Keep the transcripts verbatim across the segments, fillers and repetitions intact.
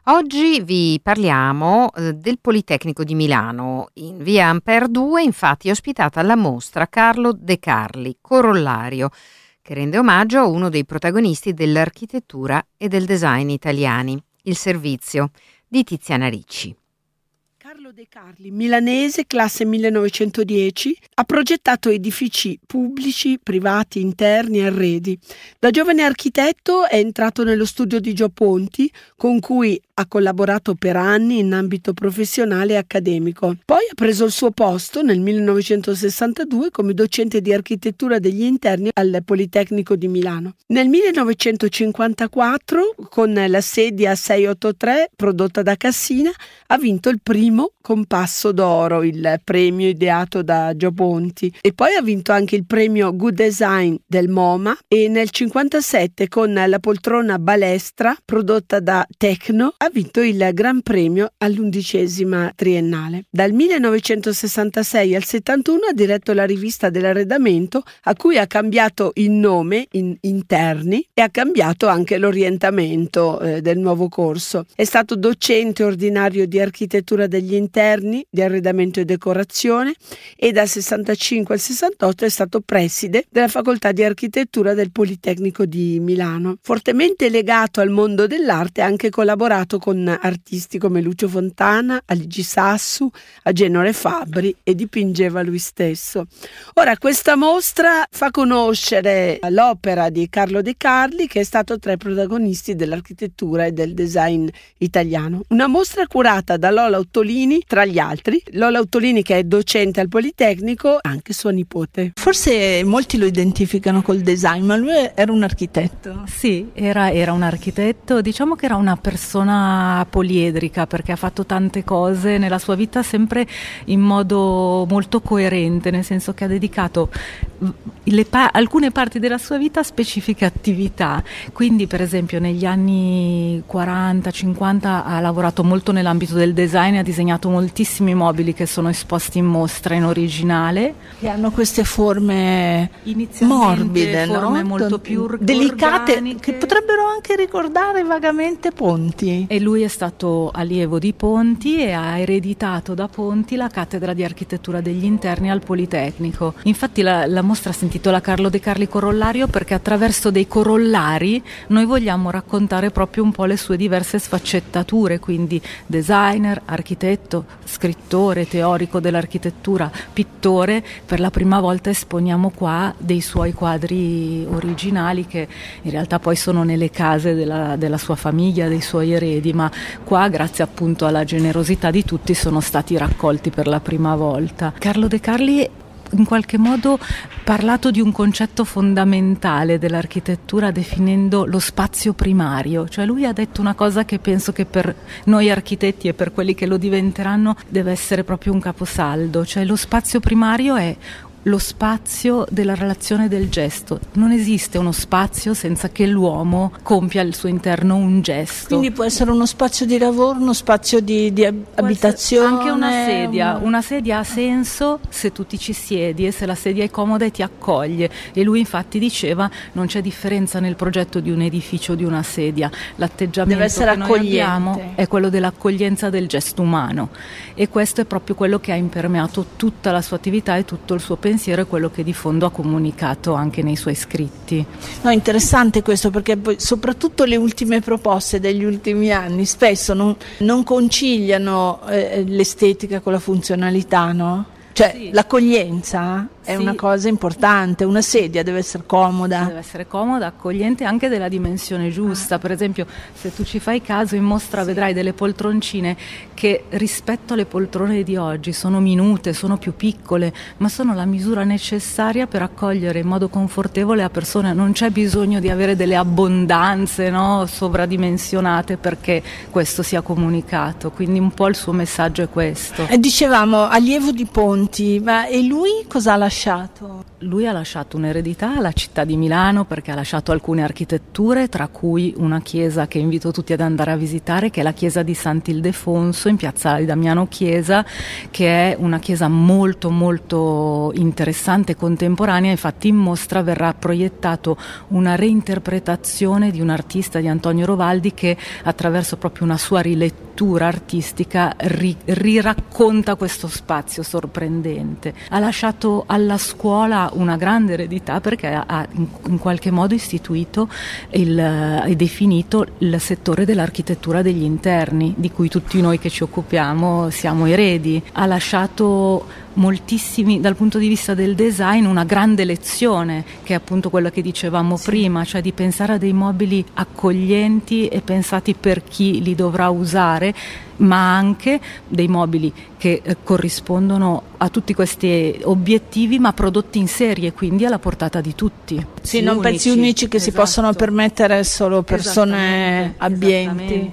Oggi vi parliamo eh, del Politecnico di Milano. In via Ampere due, infatti, è ospitata la mostra Carlo De Carli, Corollario, che rende omaggio a uno dei protagonisti dell'architettura e del design italiani, Il servizio, di Tiziana Ricci. Carlo De Carli, milanese, classe millenovecentodieci, ha progettato edifici pubblici, privati, interni e arredi. Da giovane architetto è entrato nello studio di Gio Ponti, con cui ha collaborato per anni in ambito professionale e accademico. Poi ha preso il suo posto nel millenovecentosessantadue come docente di architettura degli interni al Politecnico di Milano. Nel millenovecentocinquantaquattro, con la sedia seicentoottantatré prodotta da Cassina, ha vinto il primo Compasso d'Oro, il premio ideato da Gio Ponti, e poi ha vinto anche il premio Good Design del MoMA, e nel cinquantasette con la poltrona Balestra prodotta da Tecno ha vinto il Gran Premio all'undicesima triennale. Dal millenovecentosessantasei al settantuno ha diretto la rivista dell'arredamento, a cui ha cambiato il nome in Interni e ha cambiato anche l'orientamento eh, del nuovo corso. È stato docente ordinario di architettura degli interni, di arredamento e decorazione, e dal sessantacinque al sessantotto è stato preside della facoltà di architettura del Politecnico di Milano. Fortemente legato al mondo dell'arte, ha anche collaborato con artisti come Lucio Fontana, Aligi Sassu, Agenore Fabbri, e dipingeva lui stesso. Ora, questa mostra fa conoscere l'opera di Carlo De Carli, che è stato tra i protagonisti dell'architettura e del design italiano. Una mostra curata da Lola Ottolini, tra gli altri. Lola Ottolini, che è docente al Politecnico, anche sua nipote. Forse molti lo identificano col design, ma lui era un architetto. Sì, era, era un architetto, diciamo che era una persona poliedrica, perché ha fatto tante cose nella sua vita sempre in modo molto coerente, nel senso che ha dedicato le pa- alcune parti della sua vita a specifiche attività. Quindi, per esempio, negli anni quaranta cinquanta ha lavorato molto nell'ambito del design, ha disegnato moltissimi mobili che sono esposti in mostra in originale, che hanno queste forme morbide, forme no? molto più or- delicate, organiche, che potrebbero anche ricordare vagamente Ponti. E lui è stato allievo di Ponti e ha ereditato da Ponti la cattedra di architettura degli interni al Politecnico. Infatti la, la mostra si intitola Carlo De Carli Corollario, perché attraverso dei corollari noi vogliamo raccontare proprio un po' le sue diverse sfaccettature, quindi designer, architetto, scrittore, teorico dell'architettura, pittore. Per la prima volta esponiamo qua dei suoi quadri originali, che in realtà poi sono nelle case della, della sua famiglia, dei suoi eredi, ma qua, grazie appunto alla generosità di tutti, sono stati raccolti per la prima volta. Carlo De Carli in qualche modo parlato di un concetto fondamentale dell'architettura, definendo lo spazio primario. Cioè lui ha detto una cosa che penso che per noi architetti e per quelli che lo diventeranno deve essere proprio un caposaldo. Cioè lo spazio primario è lo spazio della relazione del gesto. Non esiste uno spazio senza che l'uomo compia al suo interno un gesto. Quindi può essere uno spazio di lavoro, uno spazio di, di abitazione. Anche una sedia. Una... una sedia ha senso se tu ti ci siedi e se la sedia è comoda e ti accoglie. E lui infatti diceva: non c'è differenza nel progetto di un edificio o di una sedia. L'atteggiamento deve essere che noi accogliente. abbiamo è quello dell'accoglienza del gesto umano. E questo è proprio quello che ha impermeato tutta la sua attività e tutto il suo pensiero. pensiero è quello che di fondo ha comunicato anche nei suoi scritti. No, interessante questo, perché poi soprattutto le ultime proposte degli ultimi anni spesso non, non conciliano eh, l'estetica con la funzionalità, no? Cioè sì. L'accoglienza è sì. Una cosa importante, una sedia deve essere comoda. Deve essere comoda, accogliente, anche della dimensione giusta. Per esempio, se tu ci fai caso, in mostra sì. vedrai delle poltroncine che rispetto alle poltrone di oggi sono minute, sono più piccole, ma sono la misura necessaria per accogliere in modo confortevole la persona. Non c'è bisogno di avere delle abbondanze, no, sovradimensionate perché questo sia comunicato. Quindi un po' il suo messaggio è questo. E dicevamo allievo di Ponti, ma e lui cosa ha lasciato lasciato? Lui ha lasciato un'eredità alla città di Milano, perché ha lasciato alcune architetture, tra cui una chiesa che invito tutti ad andare a visitare, che è la chiesa di Sant'Ildefonso in piazzale Damiano Chiesa, che è una chiesa molto molto interessante e contemporanea. Infatti in mostra verrà proiettato una reinterpretazione di un artista, di Antonio Rovaldi, che attraverso proprio una sua rilettura artistica ri- riracconta questo spazio sorprendente. Ha lasciato alla scuola una grande eredità, perché ha in, in qualche modo istituito il, e definito il settore dell'architettura degli interni, di cui tutti noi che ci occupiamo siamo eredi. Ha lasciato moltissimi, dal punto di vista del design, una grande lezione, che è appunto quello che dicevamo sì. prima, cioè di pensare a dei mobili accoglienti e pensati per chi li dovrà usare, ma anche dei mobili che eh, corrispondono a tutti questi obiettivi, ma prodotti in serie, quindi alla portata di tutti. Sì, non pezzi unici che esatto. si possono permettere solo persone abbienti.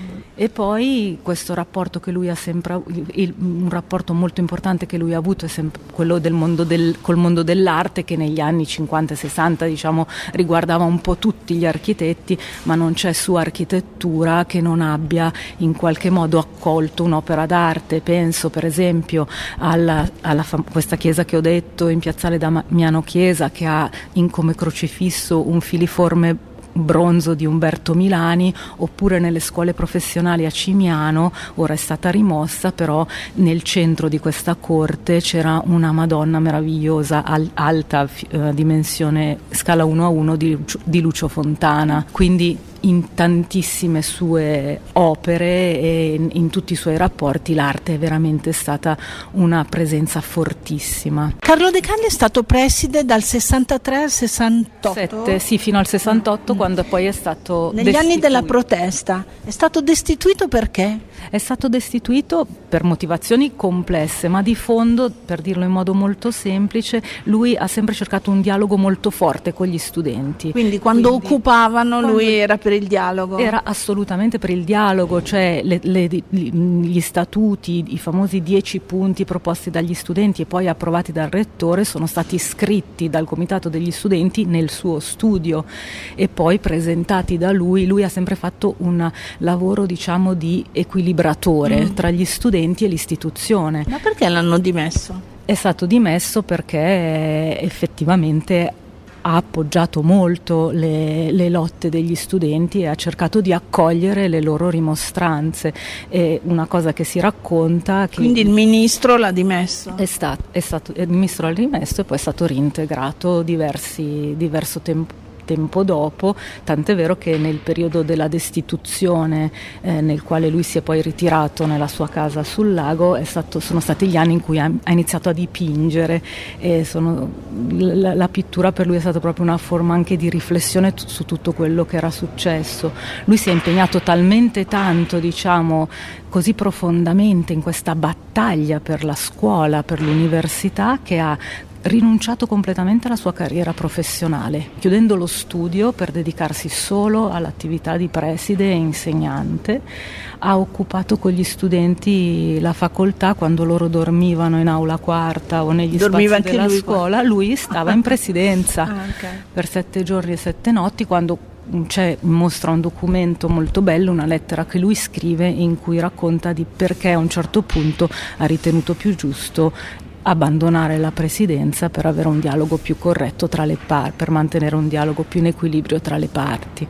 E poi questo rapporto che lui ha sempre, il, un rapporto molto importante che lui ha avuto è sempre quello del mondo del, col mondo dell'arte, che negli anni cinquanta e sessanta diciamo riguardava un po' tutti gli architetti, ma non c'è sua architettura che non abbia in qualche modo accolto un'opera d'arte. Penso per esempio alla, alla fam- questa chiesa che ho detto in piazzale Damiano Chiesa, che ha in come crocifisso un filiforme bronzo di Umberto Milani, oppure nelle scuole professionali a Cimiano, ora è stata rimossa, però nel centro di questa corte c'era una Madonna meravigliosa, al- alta eh, dimensione scala uno a uno di, di Lucio Fontana, quindi in tantissime sue opere e in, in tutti i suoi rapporti l'arte è veramente stata una presenza fortissima. Carlo De Carli è stato preside dal sessantatré al sessantotto? Sette, sì, fino al sessantotto, mm. quando poi è stato negli destituito. Anni della protesta. È stato destituito perché? È stato destituito per motivazioni complesse, ma di fondo, per dirlo in modo molto semplice, lui ha sempre cercato un dialogo molto forte con gli studenti. Quindi quando Quindi, occupavano quando lui era per il dialogo? Era assolutamente per il dialogo, cioè le, le, gli statuti, i famosi dieci punti proposti dagli studenti e poi approvati dal rettore sono stati scritti dal comitato degli studenti nel suo studio e poi presentati da lui. Lui ha sempre fatto un lavoro, diciamo, di equilibratore mm. tra gli studenti e l'istituzione. Ma perché l'hanno dimesso? È stato dimesso perché effettivamente ha appoggiato molto le, le lotte degli studenti e ha cercato di accogliere le loro rimostranze. È una cosa che si racconta. Che Quindi il ministro l'ha dimesso? È stato, è stato, il ministro l'ha dimesso e poi è stato reintegrato diversi, diverso tempo. tempo dopo, tant'è vero che nel periodo della destituzione eh, nel quale lui si è poi ritirato nella sua casa sul lago è stato, sono stati gli anni in cui ha, ha iniziato a dipingere e sono, la, la pittura per lui è stata proprio una forma anche di riflessione t- su tutto quello che era successo. Lui si è impegnato talmente tanto, diciamo così profondamente in questa battaglia per la scuola, per l'università, che ha rinunciato completamente alla sua carriera professionale, chiudendo lo studio per dedicarsi solo all'attività di preside e insegnante. Ha occupato con gli studenti la facoltà quando loro dormivano in aula quarta o negli Dormiva spazi della lui scuola, qua. Lui stava in presidenza ah, okay. per sette giorni e sette notti, quando c'è, mostra un documento molto bello, una lettera che lui scrive in cui racconta di perché a un certo punto ha ritenuto più giusto abbandonare la presidenza per avere un dialogo più corretto tra le parti, per mantenere un dialogo più in equilibrio tra le parti.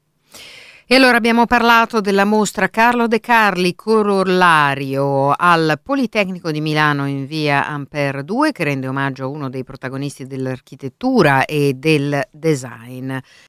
E allora abbiamo parlato della mostra Carlo De Carli Corollario al Politecnico di Milano in via Ampere due, che rende omaggio a uno dei protagonisti dell'architettura e del design.